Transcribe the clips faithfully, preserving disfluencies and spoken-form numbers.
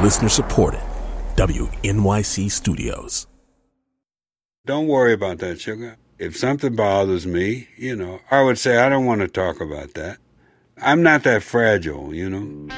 Listener supported. W N Y C Studios. Don't worry about that, sugar. If something bothers me, you know, I would say I don't want to talk about that. I'm not that fragile, you know.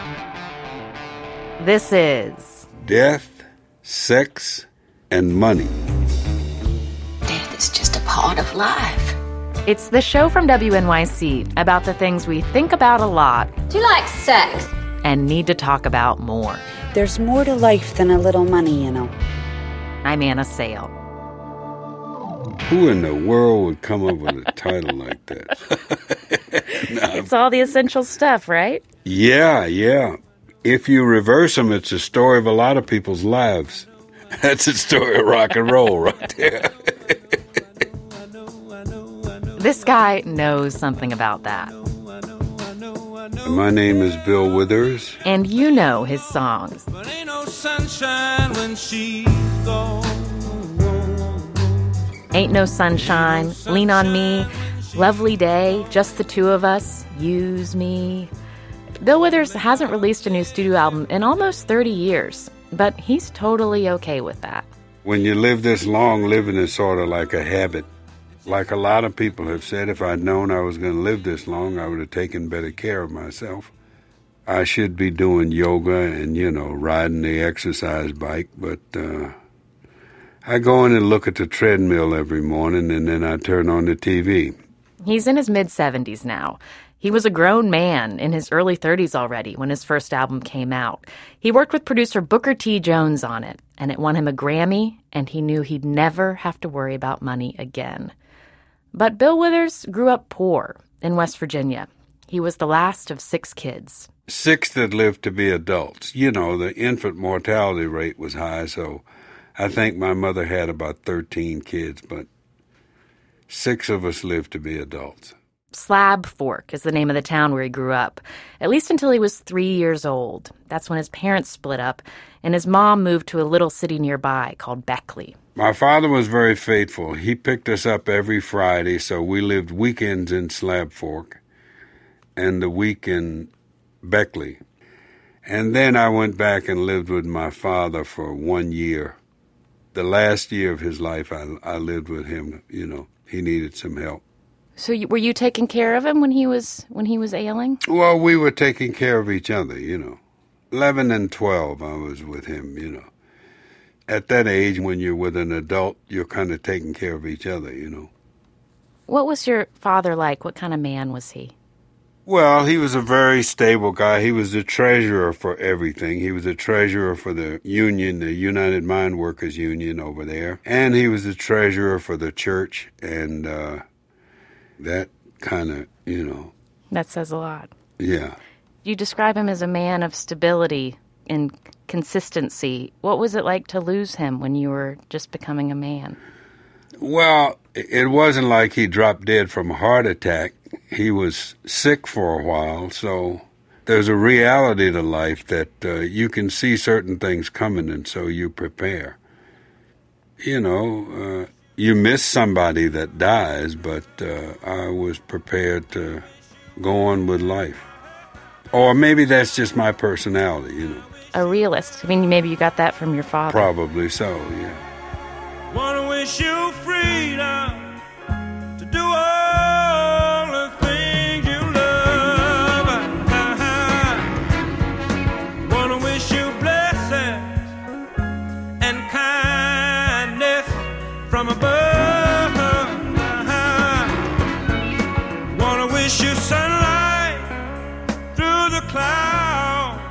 This is Death, Sex, and Money. Death is just a part of life. It's the show from W N Y C about the things we think about a lot. Do you like sex? And need to talk about more. There's more to life than a little money, you know. I'm Anna Sale. Who in the world would come up with a title like that? No. It's all the essential stuff, right? Yeah, yeah. If you reverse them, it's a story of a lot of people's lives. That's the story of rock and roll right there. This guy knows something about that. My name is Bill Withers. And you know his songs. But ain't no sunshine when she's gone. Ain't No Sunshine, Lean on Me, Lovely Day, Just the Two of Us, Use Me. Bill Withers hasn't released a new studio album in almost thirty years, but he's totally okay with that. When you live this long, living is sort of like a habit. Like a lot of people have said, if I'd known I was going to live this long, I would have taken better care of myself. I should be doing yoga and, you know, riding the exercise bike, but uh, I go in and look at the treadmill every morning, and then I turn on the T V. He's in his mid-seventies now. He was a grown man in his early thirties already when his first album came out. He worked with producer Booker T. Jones on it, and it won him a Grammy, and he knew he'd never have to worry about money again. But Bill Withers grew up poor in West Virginia. He was the last of six kids. Six that lived to be adults. You know, the infant mortality rate was high, so I think my mother had about thirteen kids, but six of us lived to be adults. Slab Fork is the name of the town where he grew up, at least until he was three years old. That's when his parents split up, and his mom moved to a little city nearby called Beckley. My father was very faithful. He picked us up every Friday, so we lived weekends in Slab Fork and the week in Beckley. And then I went back and lived with my father for one year. The last year of his life, I, I lived with him. You know, he needed some help. So you, were you taking care of him when he was when he was ailing? Well, we were taking care of each other, you know. Eleven and twelve, I was with him, you know. At that age, when you're with an adult, you're kind of taking care of each other, you know. What was your father like? What kind of man was he? Well, he was a very stable guy. He was the treasurer for everything. He was the treasurer for the union, the United Mine Workers Union over there. And he was the treasurer for the church. And uh, that kind of, you know. That says a lot. Yeah. You describe him as a man of stability and consistency. What was it like to lose him when you were just becoming a man? Well, it wasn't like he dropped dead from a heart attack. He was sick for a while, so there's a reality to life that uh, you can see certain things coming, and so you prepare. You know, uh, you miss somebody that dies, but uh, I was prepared to go on with life. Or maybe that's just my personality, you know. A realist. I mean, maybe you got that from your father. Probably so, yeah. Wanna wish you freedom to do all the things you love. Wanna wish you blessings and kindness from above. Wanna wish you sunlight through the clouds.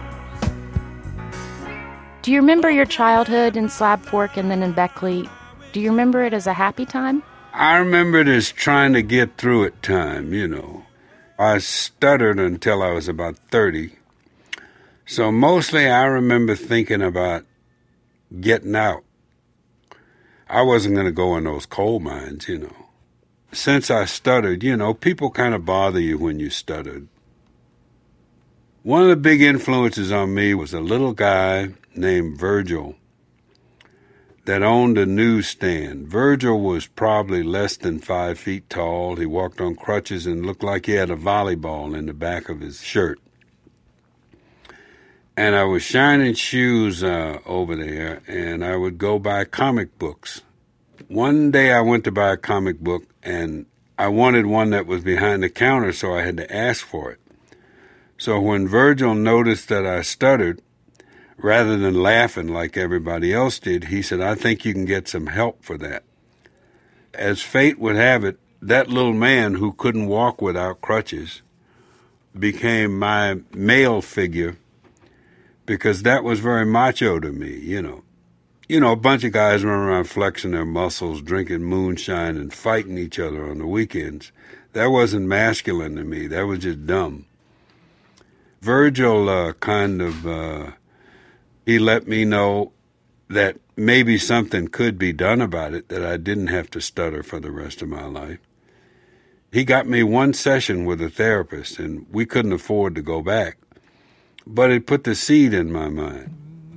Do you remember your childhood in Slab Fork and then in Beckley? Do you remember it as a happy time? I remember it as trying to get through it time, you know. I stuttered until I was about thirty. So mostly I remember thinking about getting out. I wasn't going to go in those coal mines, you know. Since I stuttered, you know, people kind of bother you when you stuttered. One of the big influences on me was a little guy named Virgil that owned a newsstand. Virgil was probably less than five feet tall. He walked on crutches and looked like he had a volleyball in the back of his shirt. And I was shining shoes uh, over there, and I would go buy comic books. One day I went to buy a comic book, and I wanted one that was behind the counter, so I had to ask for it. So when Virgil noticed that I stuttered, rather than laughing like everybody else did, he said, I think you can get some help for that. As fate would have it, that little man who couldn't walk without crutches became my male figure, because that was very macho to me, you know. You know, a bunch of guys running around flexing their muscles, drinking moonshine, and fighting each other on the weekends. That wasn't masculine to me. That was just dumb. Virgil uh, kind of, uh, he let me know that maybe something could be done about it, that I didn't have to stutter for the rest of my life. He got me one session with a therapist, and we couldn't afford to go back. But it put the seed in my mind.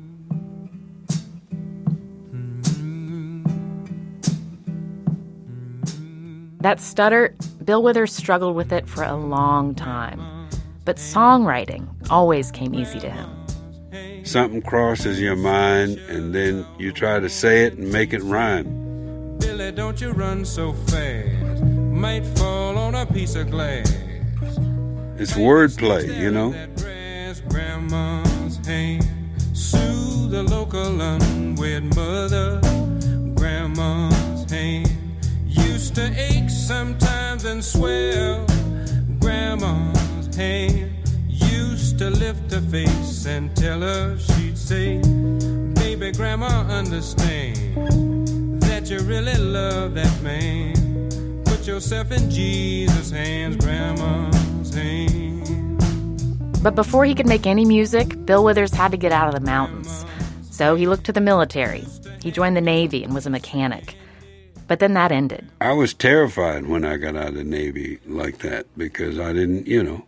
That stutter, Bill Withers struggled with it for a long time. But songwriting always came easy to him. Something crosses your mind, and then you try to say it and make it rhyme. Billy, don't you run so fast. Might fall on a piece of glass. It's wordplay, you know? Grandma's hand, soothe the local unwed mother. Grandma's hand used to ache sometimes and swell. Grandma's hand used to lift her face and tell her, she'd say, baby, Grandma, understand that you really love that man. Put yourself in Jesus' hands, Grandma's hand. But before he could make any music, Bill Withers had to get out of the mountains. So he looked to the military. He joined the Navy and was a mechanic. But then that ended. I was terrified when I got out of the Navy like that, because I didn't, you know,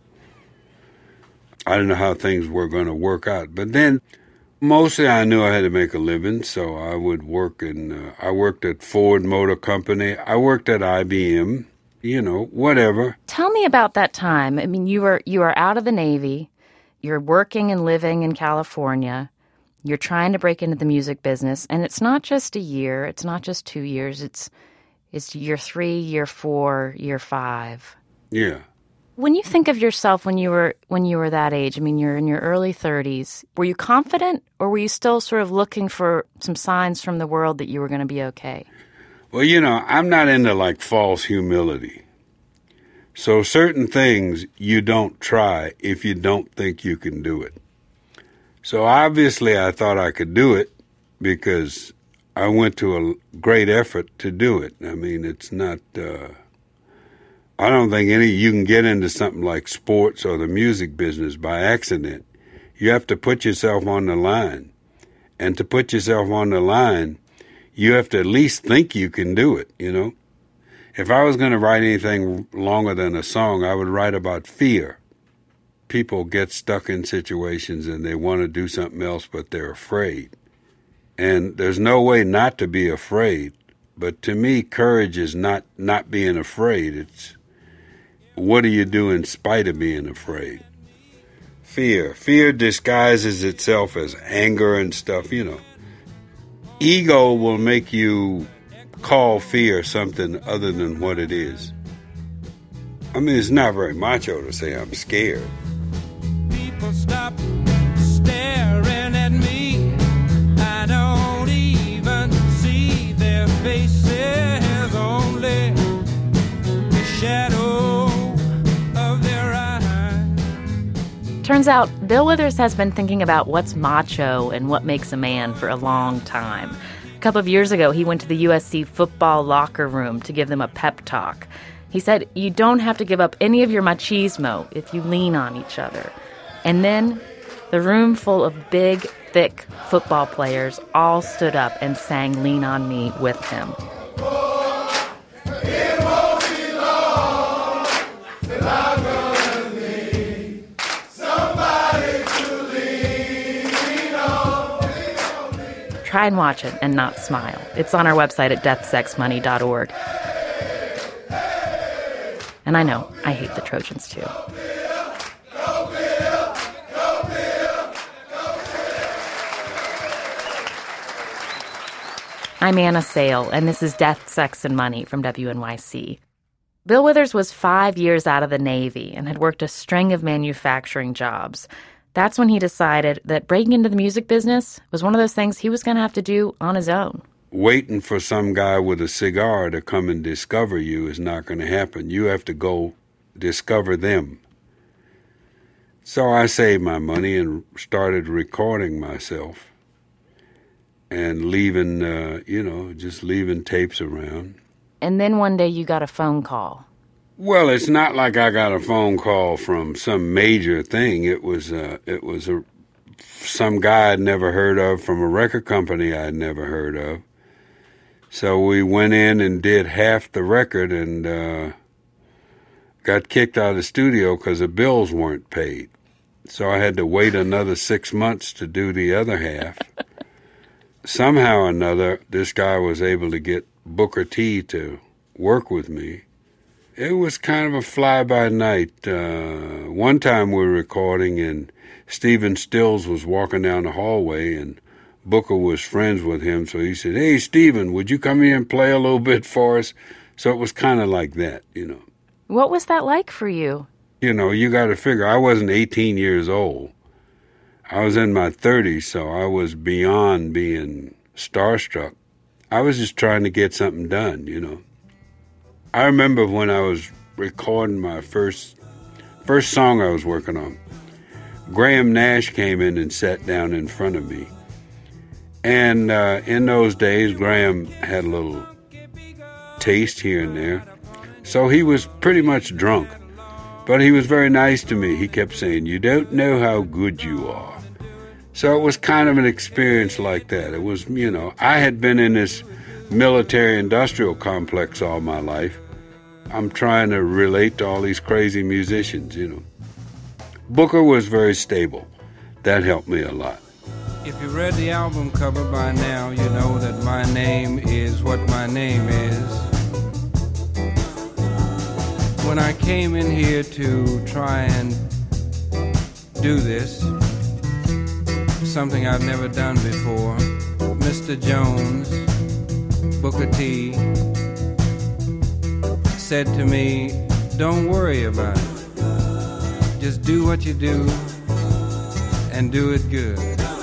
I didn't know how things were going to work out. But then mostly I knew I had to make a living, so I would work in, uh, I worked at Ford Motor Company. I worked at I B M. You know, whatever. Tell me about that time. I mean, you were you were out of the Navy. You're working and living in California. You're trying to break into the music business. And it's not just a year. It's not just two years. It's it's year three, year four, year five. Yeah. When you think of yourself when you were when you were that age, I mean, you're in your early thirties, were you confident, or were you still sort of looking for some signs from the world that you were going to be okay? Well, you know, I'm not into, like, false humility. So certain things you don't try if you don't think you can do it. So obviously I thought I could do it because I went to a great effort to do it. I mean, it's not, uh, I don't think any, you can get into something like sports or the music business by accident. You have to put yourself on the line. And to put yourself on the line, you have to at least think you can do it, you know? If I was going to write anything longer than a song, I would write about fear. People get stuck in situations and they want to do something else, but they're afraid. And there's no way not to be afraid. But to me, courage is not, not being afraid. It's what do you do in spite of being afraid? Fear. Fear disguises itself as anger and stuff, you know. Ego will make you call fear something other than what it is. I mean, it's not very macho to say I'm scared. People stop staring at me. I don't even see their faces, only the shadow of their eyes. Turns out, Bill Withers has been thinking about what's macho and what makes a man for a long time. A couple of years ago, he went to the U S C football locker room to give them a pep talk. He said, you don't have to give up any of your machismo if you lean on each other. And then the room full of big, thick football players all stood up and sang Lean On Me with him. Try and watch it and not smile. It's on our website at death sex money dot org. And I know, I hate the Trojans too. I'm Anna Sale, and this is Death, Sex, and Money from W N Y C. Bill Withers was five years out of the Navy and had worked a string of manufacturing jobs. That's when he decided that breaking into the music business was one of those things he was going to have to do on his own. Waiting for some guy with a cigar to come and discover you is not going to happen. You have to go discover them. So I saved my money and started recording myself and leaving, uh, you know, just leaving tapes around. And then one day you got a phone call. Well, it's not like I got a phone call from some major thing. It was uh, it was a, some guy I'd never heard of from a record company I'd never heard of. So we went in and did half the record and uh, got kicked out of the studio because the bills weren't paid. So I had to wait another six months to do the other half. Somehow or another, this guy was able to get Booker T to work with me. It was kind of a fly-by-night. Uh, one time we were recording and Stephen Stills was walking down the hallway and Booker was friends with him, so he said, "Hey, Stephen, would you come here and play a little bit for us?" So it was kind of like that, you know. What was that like for you? You know, you got to figure, I wasn't eighteen years old. I was in my thirties, so I was beyond being starstruck. I was just trying to get something done, you know. I remember when I was recording my first first song I was working on, Graham Nash came in and sat down in front of me. And uh, in those days, Graham had a little taste here and there. So he was pretty much drunk. But he was very nice to me. He kept saying, "You don't know how good you are." So it was kind of an experience like that. It was, you know, I had been in this military-industrial complex all my life. I'm trying to relate to all these crazy musicians, you know. Booker was very stable. That helped me a lot. If you read the album cover by now, you know that my name is what my name is. When I came in here to try and do this, something I've never done before, Mister Jones, Booker T, said to me, "Don't worry about it. Just do what you do and do it good."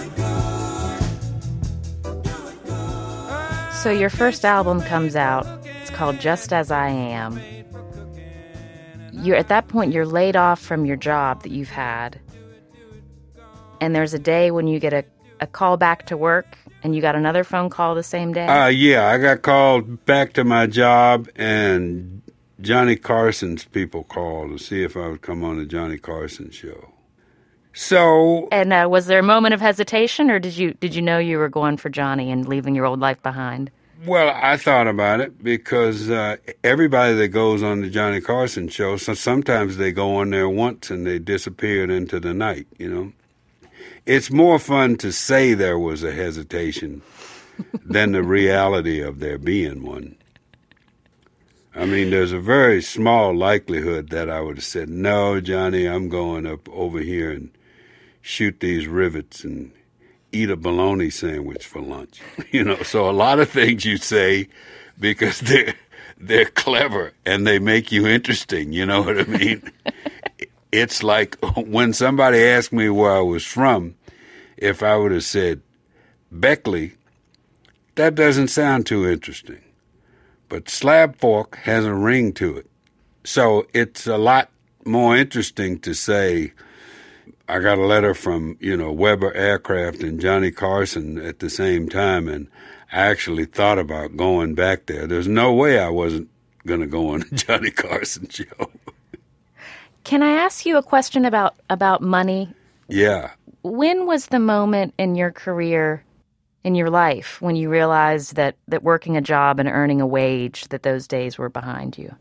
So your first album comes out. It's called Just As I Am. You're at that point, you're laid off from your job that you've had. And there's a day when you get a, a call back to work, and you got another phone call the same day? Uh, yeah, I got called back to my job, and Johnny Carson's people called to see if I would come on the Johnny Carson show. So... And uh, was there a moment of hesitation, or did you did you know you were going for Johnny and leaving your old life behind? Well, I thought about it because uh, everybody that goes on the Johnny Carson show, so sometimes they go on there once and they disappeared into the night, you know. It's more fun to say there was a hesitation than the reality of there being one. I mean, there's a very small likelihood that I would have said, "No, Johnny, I'm going up over here and shoot these rivets and eat a bologna sandwich for lunch." You know, so a lot of things you say because they're, they're clever and they make you interesting, you know what I mean? It's like when somebody asked me where I was from, if I would have said Beckley, that doesn't sound too interesting. But Slab Fork has a ring to it. So it's a lot more interesting to say, I got a letter from, you know, Weber Aircraft and Johnny Carson at the same time, and I actually thought about going back there. There's no way I wasn't going to go on the Johnny Carson show. Can I ask you a question about, about money? Yeah. When was the moment in your career, in your life, when you realized that, that working a job and earning a wage, that those days were behind you?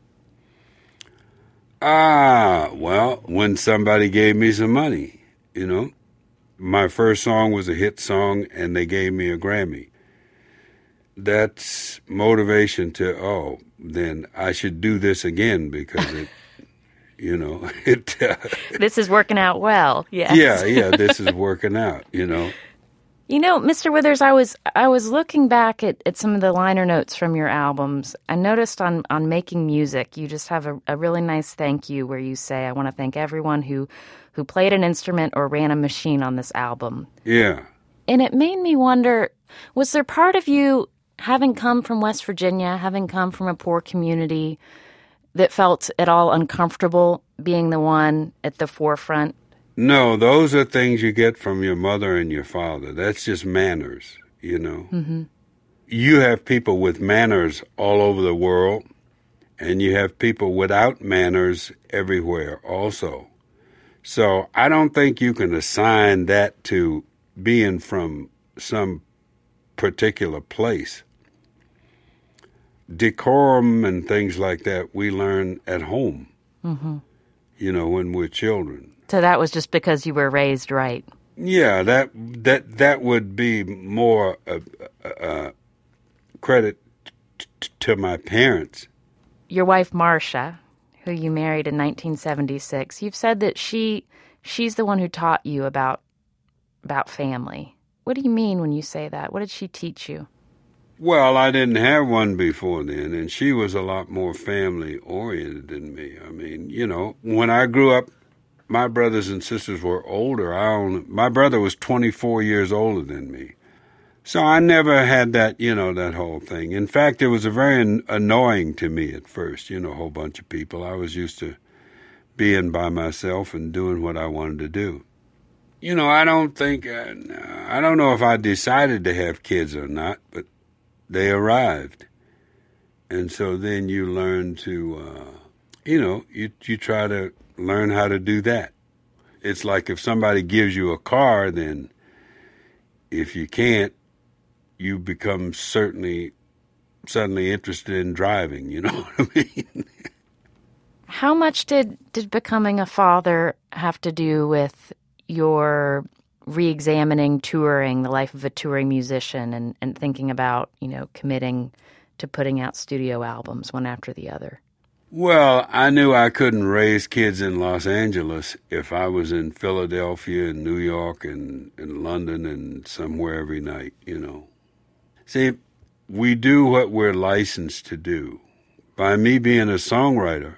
Ah, well, when somebody gave me some money, you know. My first song was a hit song, and they gave me a Grammy. That's motivation to, oh, then I should do this again because it, you know, it... Uh, this is working out well, yes. Yeah, yeah, this is working out, you know. You know, Mister Withers, I was I was looking back at, at some of the liner notes from your albums. I noticed on, on Making Music, you just have a, a really nice thank you where you say, I want to thank everyone who, who played an instrument or ran a machine on this album. Yeah. And it made me wonder, was there part of you, having come from West Virginia, having come from a poor community, that felt at all uncomfortable being the one at the forefront? No, those are things you get from your mother and your father. That's just manners, you know. Mm-hmm. You have people with manners all over the world, and you have people without manners everywhere also. So I don't think you can assign that to being from some particular place. Decorum and things like that we learn at home, mm-hmm. you know, when we're children. So that was just because you were raised right. Yeah, that that that would be more uh, uh, credit t- t- to my parents. Your wife, Marcia, who you married in nineteen seventy-six, you've said that she she's the one who taught you about about family. What do you mean when you say that? What did she teach you? Well, I didn't have one before then, and she was a lot more family-oriented than me. I mean, you know, when I grew up, my brothers and sisters were older. I only, my brother was twenty-four years older than me. So I never had that, you know, that whole thing. In fact, it was a very an- annoying to me at first, you know, a whole bunch of people. I was used to being by myself and doing what I wanted to do. You know, I don't think, uh, I don't know if I decided to have kids or not, but they arrived. And so then you learn to, uh, you know, you you try to learn how to do that. It's like if somebody gives you a car, then if you can't, you become certainly suddenly interested in driving, you know what I mean? How much did, did becoming a father have to do with your re-examining touring, the life of a touring musician, and, and thinking about, you know, committing to putting out studio albums one after the other? Well, I knew I couldn't raise kids in Los Angeles if I was in Philadelphia and New York and, and London and somewhere every night, you know. See, we do what we're licensed to do. By me being a songwriter,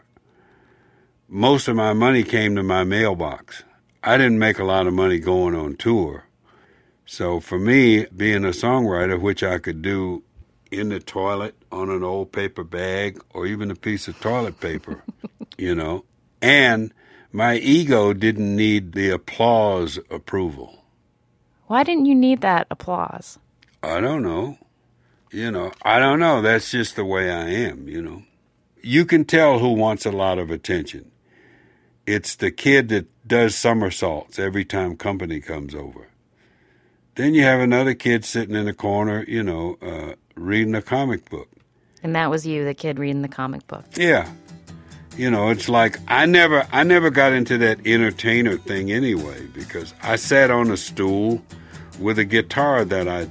most of my money came to my mailbox. I didn't make a lot of money going on tour. So for me, being a songwriter, which I could do in the toilet, on an old paper bag, or even a piece of toilet paper, you know. And my ego didn't need the applause approval. Why didn't you need that applause? I don't know. You know, I don't know. That's just the way I am, you know. You can tell who wants a lot of attention. It's the kid that does somersaults every time company comes over. Then you have another kid sitting in the corner, you know, uh, reading a comic book. And that was you, the kid reading the comic book. Yeah. You know, it's like I never I never got into that entertainer thing anyway, because I sat on a stool with a guitar that I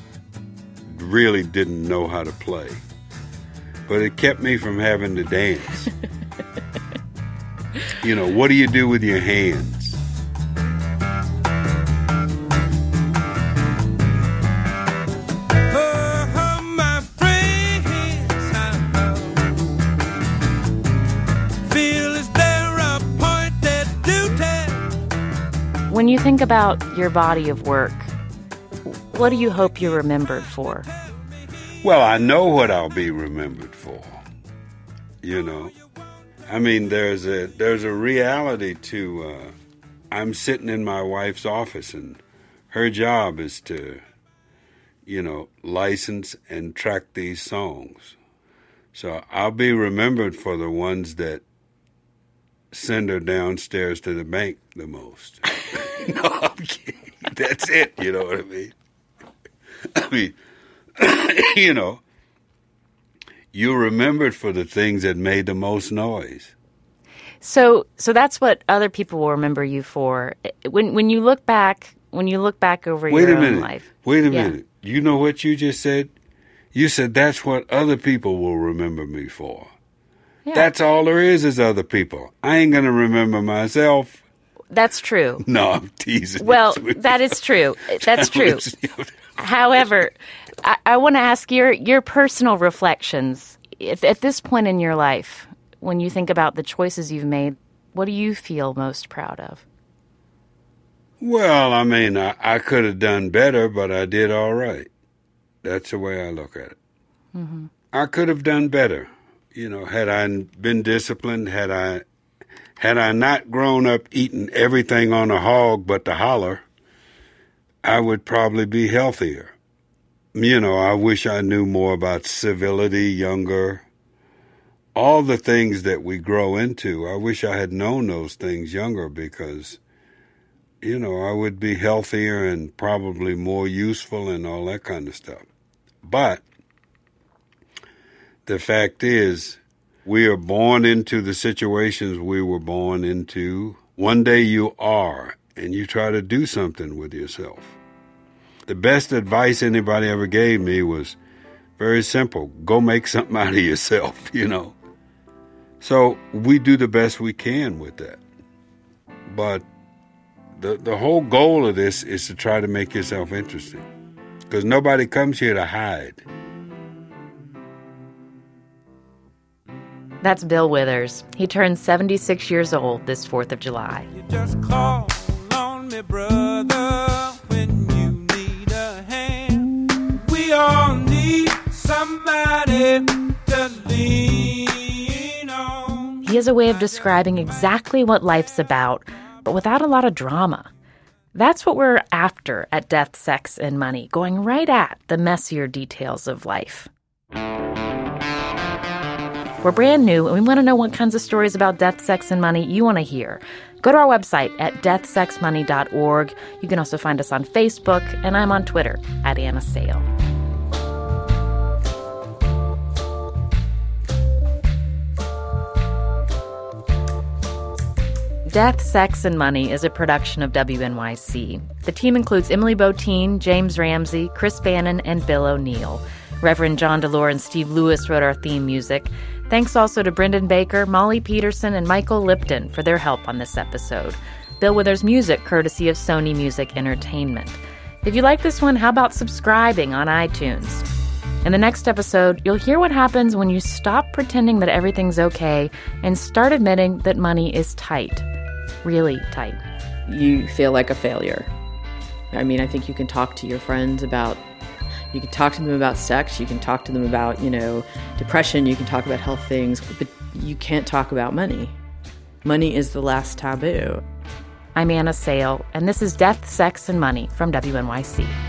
really didn't know how to play. But it kept me from having to dance. You know, what do you do with your hands? When you think about your body of work, what do you hope you're remembered for? Well, I know what I'll be remembered for. You know, I mean, there's a there's a reality to. Uh, I'm sitting in my wife's office, and her job is to, you know, license and track these songs. So I'll be remembered for the ones that send her downstairs to the bank the most. No, I'm kidding. That's it. You know what I mean? I mean, you know, you're remembered for the things that made the most noise. So, so that's what other people will remember you for. When when you look back, when you look back over Wait your a own minute. life. Wait a Yeah. minute. You know what you just said? You said that's what other people will remember me for. Yeah. That's all there is is other people. I ain't going to remember myself. That's true. No, I'm teasing. Well, that is true. That's true. However, I, I want to ask your your personal reflections at, at this point in your life. When you think about the choices you've made, what do you feel most proud of? Well, I mean, I, I could have done better, but I did all right. That's the way I look at it. Mm-hmm. I could have done better. You know, had I been disciplined, had I had I not grown up eating everything on a hog but the holler, I would probably be healthier. You know, I wish I knew more about civility younger. All the things that we grow into, I wish I had known those things younger because, you know, I would be healthier and probably more useful and all that kind of stuff. But the fact is, we are born into the situations we were born into. One day you are, and you try to do something with yourself. The best advice anybody ever gave me was very simple. Go make something out of yourself, you know. So we do the best we can with that. But the the whole goal of this is to try to make yourself interesting. Because nobody comes here to hide. That's Bill Withers. He turned seventy-six years old this fourth of July. You just call on me, brother, when you need a hand. We all need somebody to lean on. He has a way of describing exactly what life's about, but without a lot of drama. That's what we're after at Death, Sex, and Money, going right at the messier details of life. We're brand new, and we want to know what kinds of stories about death, sex, and money you want to hear. Go to our website at death sex money dot org. You can also find us on Facebook, and I'm on Twitter at Anna Sale. Death, Sex, and Money is a production of W N Y C. The team includes Emily Botein, James Ramsey, Chris Bannon, and Bill O'Neill. Reverend John DeLore and Steve Lewis wrote our theme music. Thanks also to Brendan Baker, Molly Peterson, and Michael Lipton for their help on this episode. Bill Withers' music, courtesy of Sony Music Entertainment. If you like this one, how about subscribing on iTunes? In the next episode, you'll hear what happens when you stop pretending that everything's okay and start admitting that money is tight. Really tight. You feel like a failure. I mean, I think you can talk to your friends about You can talk to them about sex, you can talk to them about, you know, depression, you can talk about health things, but you can't talk about money. Money is the last taboo. I'm Anna Sale, and this is Death, Sex, and Money from W N Y C.